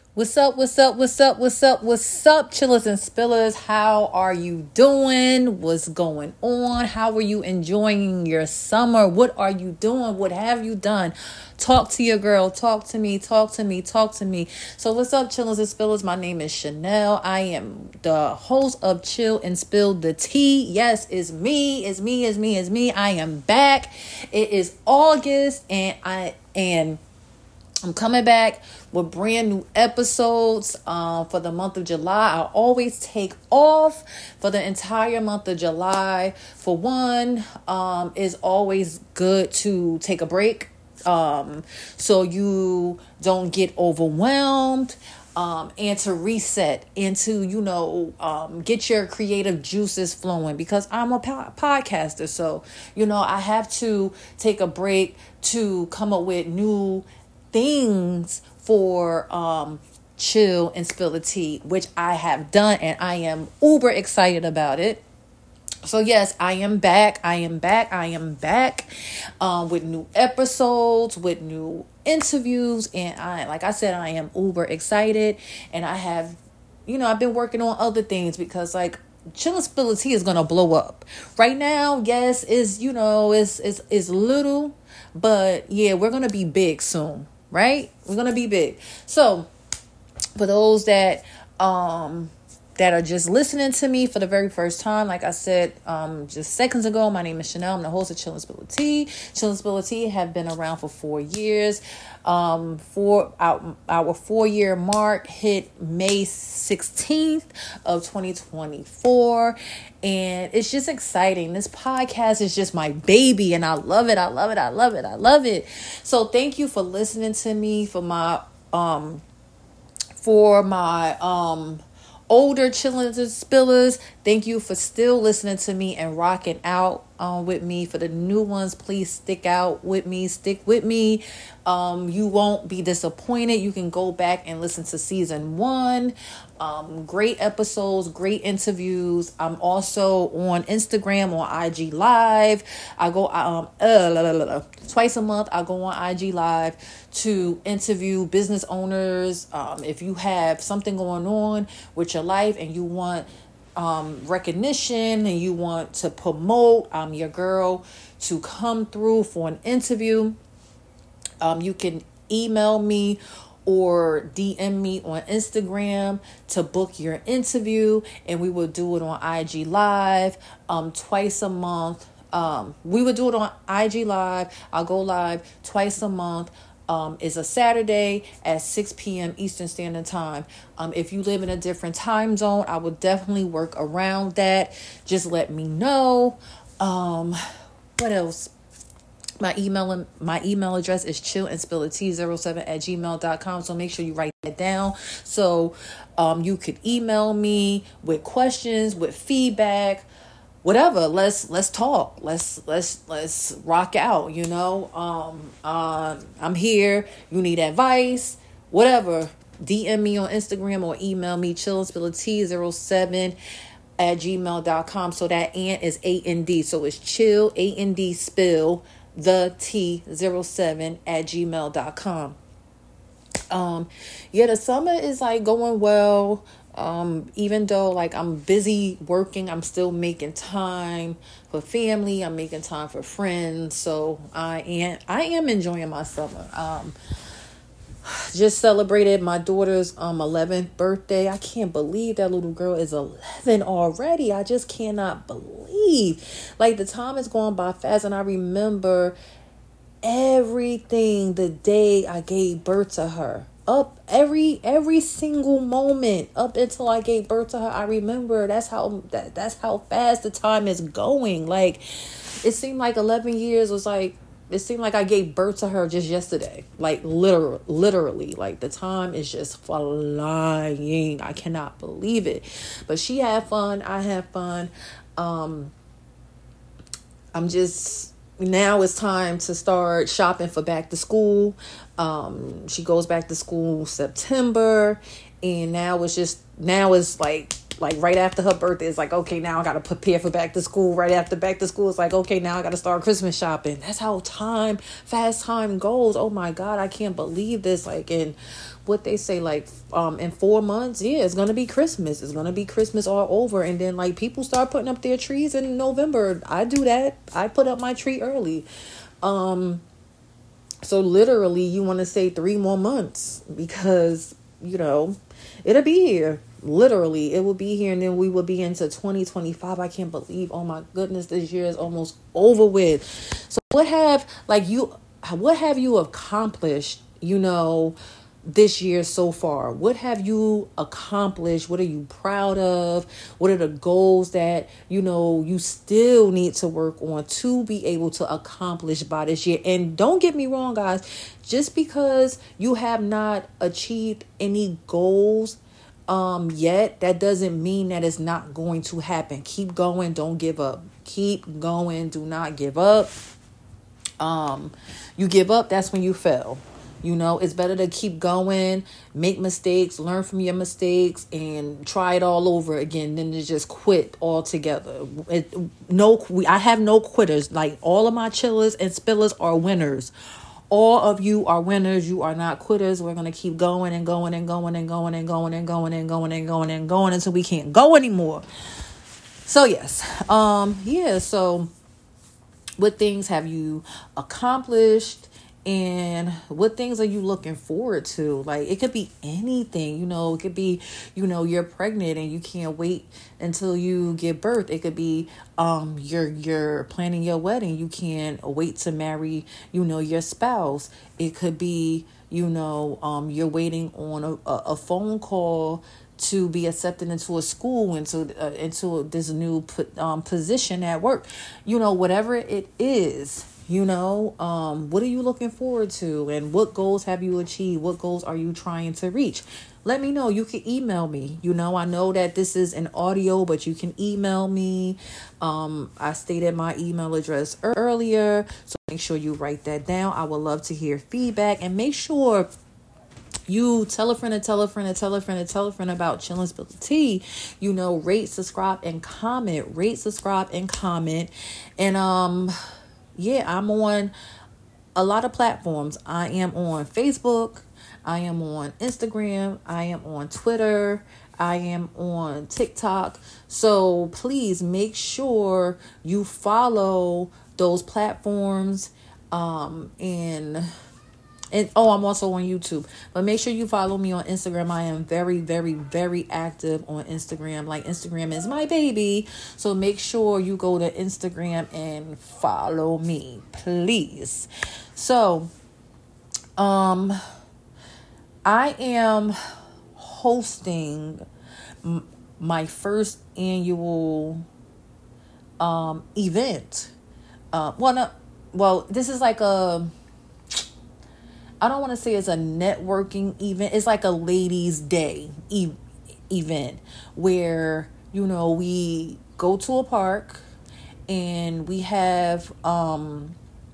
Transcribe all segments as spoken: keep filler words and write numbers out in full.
What's up, what's up, what's up, what's up, what's up, chillers and spillers? How are you doing? What's going on? How are you enjoying your summer? What are you doing? What have you done? Talk to your girl. Talk to me. Talk to me. Talk to me. So what's up, chillers and spillers? My name is Chanel. I am the host of Chill and Spill the Tea. Yes, it's me. It's me. It's me. It's me. I am back. It is August and I and I'm coming back with brand new episodes um, for the month of July. I always take off for the entire month of July. For one, um, it's always good to take a break um, so you don't get overwhelmed. Um, and to reset and to, you know, um, get your creative juices flowing, because I'm a po- podcaster. So, you know, I have to take a break to come up with new things for um chill and spill the tea, which I have done, and I am uber excited about it. So yes, I am back. I am back. I am back um, with new episodes, with new interviews, and I, like I said, I am uber excited. And I have, you know, I've been working on other things because, like, Chill and Spill the Tea is gonna blow up right now. Yes, is you know, is is is little, but yeah, we're gonna be big soon. Right? We're going to be big. So for those that, um, that are just listening to me for the very first time, like I said, um, just seconds ago, my name is Chanel. I'm the host of Chill and Spill the Tea. Chill and Spill the Tea have been around for four years. Um, for our, our four year mark hit May sixteenth of twenty twenty-four. And it's just exciting. This podcast is just my baby, and I love it. I love it. I love it. I love it. So thank you for listening to me, for my, um, for my, um, older chillers and spillers. Thank you for still listening to me and rocking out um, with me. For the new ones, please stick out with me. Stick with me. Um, you won't be disappointed. You can go back and listen to season one. Um, great episodes, great interviews. I'm also on Instagram, on I G Live. I go um uh, la, la, la, la. twice a month. I go on I G Live to interview business owners. Um, if you have something going on with your life and you want um, recognition and you want to promote, I'm your girl to come through for an interview. Um, you can email me or D M me on Instagram to book your interview, and we will do it on I G Live um, twice a month. Um, we would do it on I G Live. I'll go live twice a month. Um, is a Saturday at six p.m. Eastern Standard Time. Um, if you live in a different time zone, I will definitely work around that. Just let me know. Um, what else? My email my email address is chill and spill the tea zero seven at gmail dot com. So make sure you write that down. So um, you could email me with questions, with feedback, whatever. Let's let's talk. Let's let's let's rock out. You know, um, uh, I'm here. You need advice, whatever. D M me on Instagram or email me chill and spill the tea zero seven at gmail dot com. So that and is A N D. So it's chill A N D spill the T zero seven at gmail dot com. Um, yeah, the summer is like going well. Um, even though like I'm busy working, I'm still making time for family. I'm making time for friends. So I am, I am enjoying my summer. Um, just celebrated my daughter's um eleventh birthday. I can't believe that little girl is eleven already. I just cannot believe, like, the time is going by fast. And I remember everything the day I gave birth to her. Up every every single moment up until I gave birth to her. I remember that's how that that's how fast the time is going. Like, it seemed like eleven years was like, it seemed like I gave birth to her just yesterday. Like, literally, literally, like, the time is just flying. I cannot believe it. But she had fun. I had fun. Um, I'm just, now it's time to start shopping for back to school. Um, she goes back to school September. And now it's just, now it's like like right after her birthday, it's like, okay, now I got to prepare for back to school. Right after back to school, it's like, okay, now I got to start Christmas shopping. That's how time, fast time goes. Oh my God, I can't believe this. Like, in what they say, like, um, in four months, yeah, it's going to be Christmas. It's going to be Christmas all over. And then, like, people start putting up their trees in November. I do that. I put up my tree early. Um, so literally, you want to say three more months because, you know, it'll be here. Literally, it will be here, and then we will be into twenty twenty-five. I can't believe, oh my goodness, this year is almost over with. So what have, like, you, what have you accomplished, you know, this year so far? What have you accomplished? What are you proud of? What are the goals that, you know, you still need to work on to be able to accomplish by this year? And don't get me wrong, guys, just because you have not achieved any goals um yet, that doesn't mean that it's not going to happen. Keep going, don't give up. Keep going, do not give up. Um you give up, that's when you fail. You know, it's better to keep going, make mistakes, learn from your mistakes, and try it all over again than to just quit altogether. It, no, we, I have no quitters. Like, all of my chillers and spillers are winners. All of you are winners. You are not quitters. We're going to keep going and going and going and going and going and going and going and going and going until we can't go anymore. So, yes. Um, yeah, so what things have you accomplished? And what things are you looking forward to? Like, it could be anything, you know, it could be, you know, you're pregnant and you can't wait until you give birth. It could be, um, you're, you're planning your wedding. You can't wait to marry, you know, your spouse. It could be, you know, um, you're waiting on a, a phone call to be accepted into a school, into uh, into this new um, position at work. You know, whatever it is, you know, um, what are you looking forward to? And what goals have you achieved? What goals are you trying to reach? Let me know. You can email me. You know, I know that this is an audio, but you can email me. Um, I stated my email address earlier, so make sure you write that down. I would love to hear feedback, and make sure you tell a friend and tell a friend and tell a friend and tell a friend about Chillin' Spill the Tea. You know, rate, subscribe, and comment. Rate, subscribe, and comment. And um, yeah, I'm on a lot of platforms. I am on Facebook. I am on Instagram. I am on Twitter. I am on TikTok. So please make sure you follow those platforms. Um, and And oh, I'm also on YouTube. But make sure you follow me on Instagram. I am very, very, very active on Instagram. Like, Instagram is my baby. So make sure you go to Instagram and follow me, please. So, um, I am hosting m- my first annual um event. Uh, well, no, well, this is like a. I don't want to say it's a networking event. It's like a ladies' day e- event where, you know, we go to a park and we have um,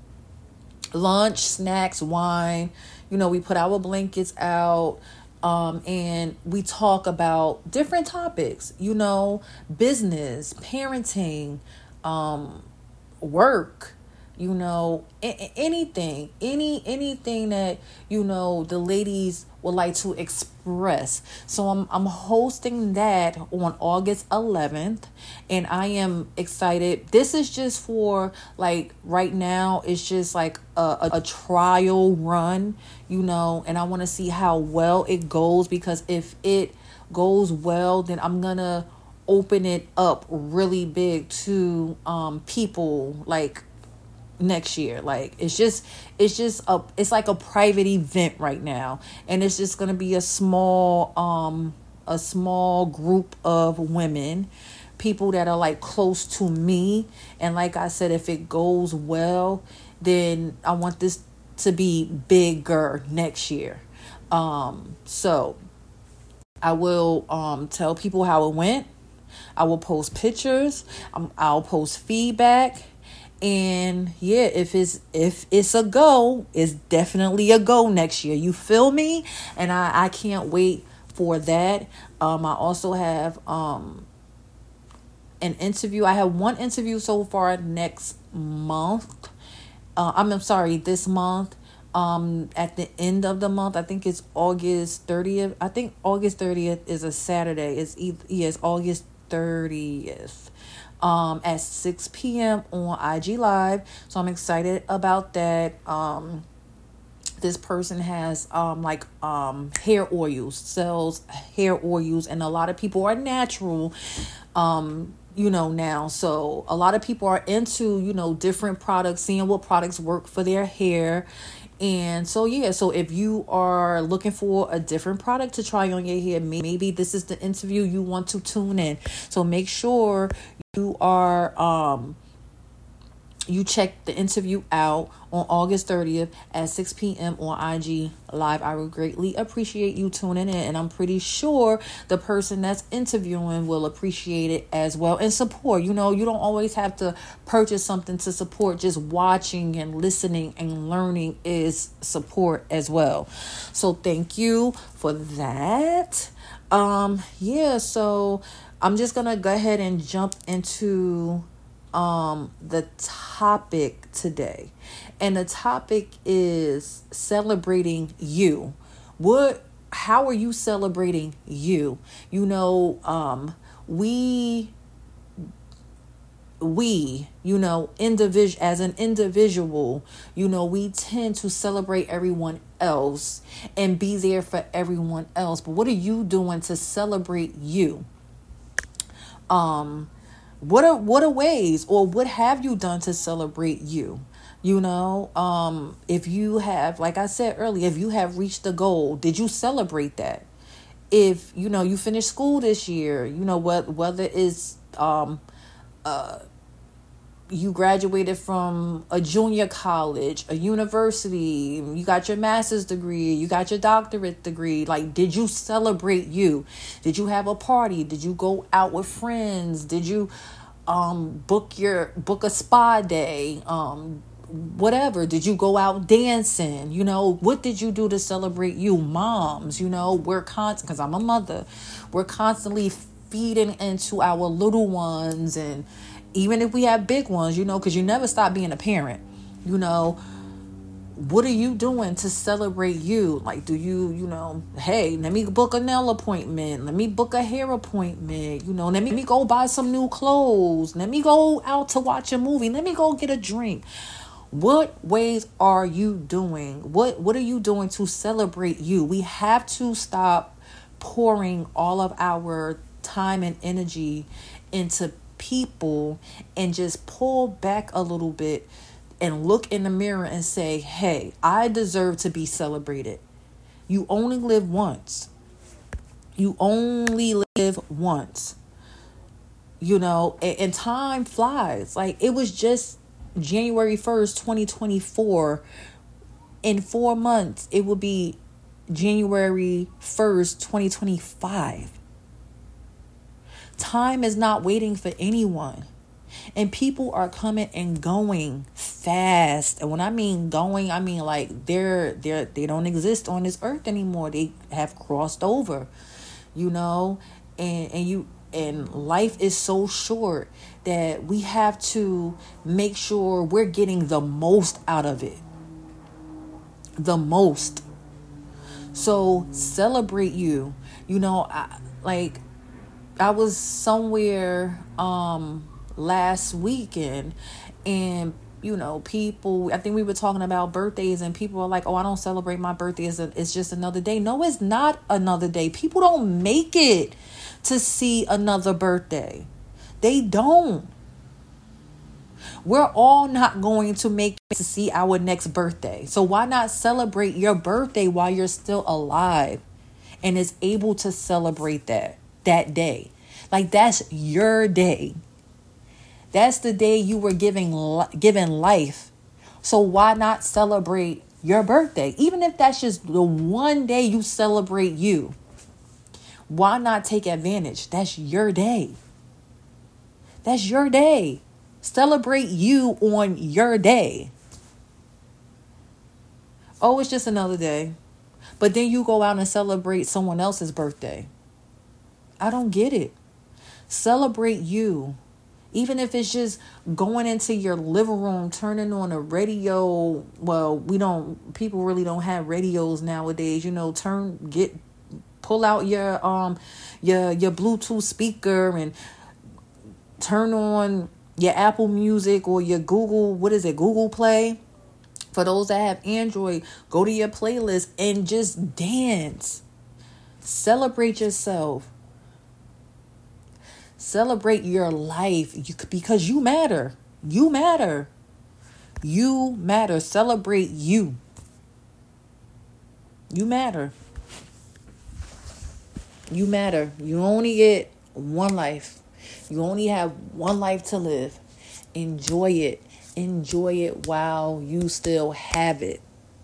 lunch, snacks, wine. You know, we put our blankets out um, and we talk about different topics, you know, business, parenting, um, work. You know, a- anything, any, anything that, you know, the ladies would like to express. So I'm, I'm hosting that on August eleventh, and I am excited. This is just for, like, right now, it's just like a, a, a trial run, you know, and I want to see how well it goes, because if it goes well, then I'm gonna open it up really big to um people, like, next year. Like, it's just it's just a it's like a private event right now, and it's just gonna be a small um a small group of women, people that are like close to me. And like I said, if it goes well, then I want this to be bigger next year. Um so I will um tell people how it went. I will post pictures. um, I'll post feedback. And yeah, if it's if it's a go, it's definitely a go next year. You feel me? And I, I can't wait for that. Um, I also have um, an interview. I have one interview so far next month. Uh, I'm, I'm sorry, this month. Um, at the end of the month, I think it's August thirtieth. I think August thirtieth is a Saturday. It's either, yes, August thirtieth. Um, at six p.m. on I G Live. So I'm excited about that. Um, this person has um like um hair oils, sells hair oils, and a lot of people are natural. Um, you know, now. So a lot of people are into, you know, different products, seeing what products work for their hair. And so, yeah, so if you are looking for a different product to try on your hair, maybe this is the interview you want to tune in. So make sure you are, um, you check the interview out on August thirtieth at six p.m. on I G Live. I would greatly appreciate you tuning in, and I'm pretty sure the person that's interviewing will appreciate it as well and support. You know, you don't always have to purchase something to support. Just watching and listening and learning is support as well. So thank you for that. Um, yeah, so I'm just gonna go ahead and jump into um the topic today, and the topic is celebrating you. What how are you celebrating you? You know, um we we you know individual as an individual, you know, we tend to celebrate everyone else and be there for everyone else, but what are you doing to celebrate you? um What are what are ways, or what have you done to celebrate you? You know, um, if you have, like I said earlier, if you have reached a goal, did you celebrate that? If, you know, you finished school this year, you know, what whether it's um uh you graduated from a junior college, a university, you got your master's degree, you got your doctorate degree. Like, did you celebrate you? Did you have a party? Did you go out with friends? Did you um book your book a spa day? Um whatever. Did you go out dancing? You know, what did you do to celebrate you? Moms, you know, we're constant, because I'm a mother, we're constantly feeding into our little ones, and even if we have big ones, you know, because you never stop being a parent. You know, what are you doing to celebrate you? Like, do you, you know, hey, let me book a nail appointment. Let me book a hair appointment. You know, let me, let me go buy some new clothes. Let me go out to watch a movie. Let me go get a drink. What ways are you doing? What, what are you doing to celebrate you? We have to stop pouring all of our time and energy into people and just pull back a little bit and look in the mirror and say, hey, I deserve to be celebrated. You only live once. You only live once. You know, and, and time flies. Like, it was just January first, twenty twenty-four. In four months, it will be January first, twenty twenty-five. Time is not waiting for anyone. And people are coming and going fast. And when I mean going, I mean like they're they're they don't exist on this earth anymore. They have crossed over, you know, and and you and life is so short that we have to make sure we're getting the most out of it. The most. So celebrate you. You know, I, like I was somewhere um last weekend, and you know, people, I think we were talking about birthdays, and people are like, oh, I don't celebrate my birthday, it's, a, it's just another day. No, it's not another day. People don't make it to see another birthday. They don't. We're all not going to make it to see our next birthday. So why not celebrate your birthday while you're still alive and is able to celebrate that that day? Like, that's your day. That's the day you were giving given life. So why not celebrate your birthday? Even if that's just the one day you celebrate you. Why not take advantage? That's your day. That's your day. Celebrate you on your day. Oh, it's just another day. But then you go out and celebrate someone else's birthday. I don't get it. Celebrate you. Even if it's just going into your living room, turning on a radio. Well, we don't, people really don't have radios nowadays. You know, turn, get, pull out your, um, your, your Bluetooth speaker and turn on your Apple Music or your Google, what is it, Google Play. For those that have Android, go to your playlist and just dance. Celebrate yourself. Celebrate your life you, because you matter. You matter. You matter. Celebrate you. You matter. You matter. You only get one life. You only have one life to live. Enjoy it. Enjoy it while you still have it.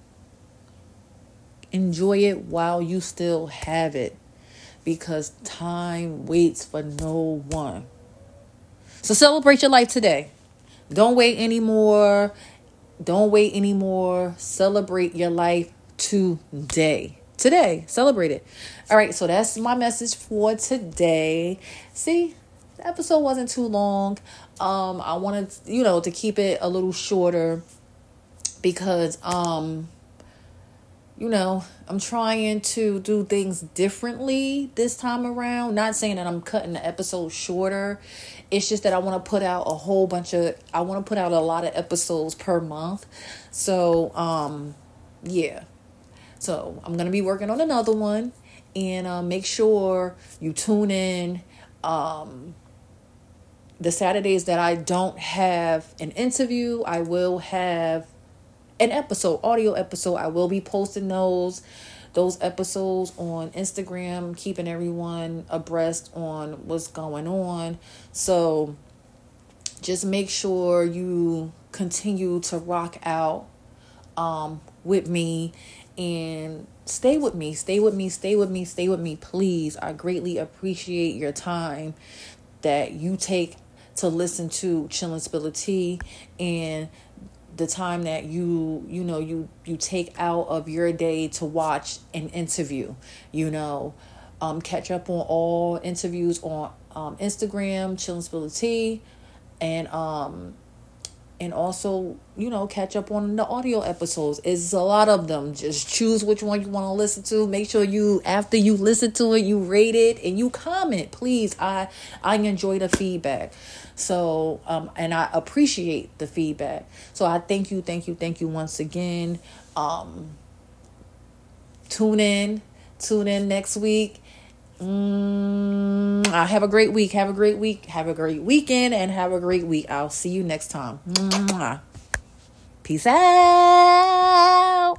Enjoy it while you still have it. Because time waits for no one. So celebrate your life today. Don't wait anymore. Don't wait anymore. Celebrate your life today. Today. Celebrate it. All right. So that's my message for today. See, the episode wasn't too long. Um, I wanted, you know, to keep it a little shorter because, um, you know, I'm trying to do things differently this time around. Not saying that I'm cutting the episode shorter. It's just that I want to put out a whole bunch of, I want to put out a lot of episodes per month. So, um, yeah. So I'm going to be working on another one and uh, make sure you tune in. Um, the Saturdays that I don't have an interview, I will have an episode, audio episode. I will be posting those, those episodes on Instagram, keeping everyone abreast on what's going on. So just make sure you continue to rock out um, with me and stay with me, stay with me, stay with me, stay with me, please. I greatly appreciate your time that you take to listen to Chill and Spill a Tea and the time that you, you know, you, you take out of your day to watch an interview, you know, um, catch up on all interviews on um, Instagram, Chill and Spill a Tea, and, um, and also, you know, catch up on the audio episodes. It's a lot of them. Just choose which one you want to listen to. Make sure you, after you listen to it, you rate it and you comment, please. I, I enjoy the feedback. So, um, and I appreciate the feedback. So I thank you, thank you, thank you once again. Um, tune in, tune in next week. Mm, I have a great week. Have a great week. Have a great weekend and have a great week. I'll see you next time. Mwah. Peace out.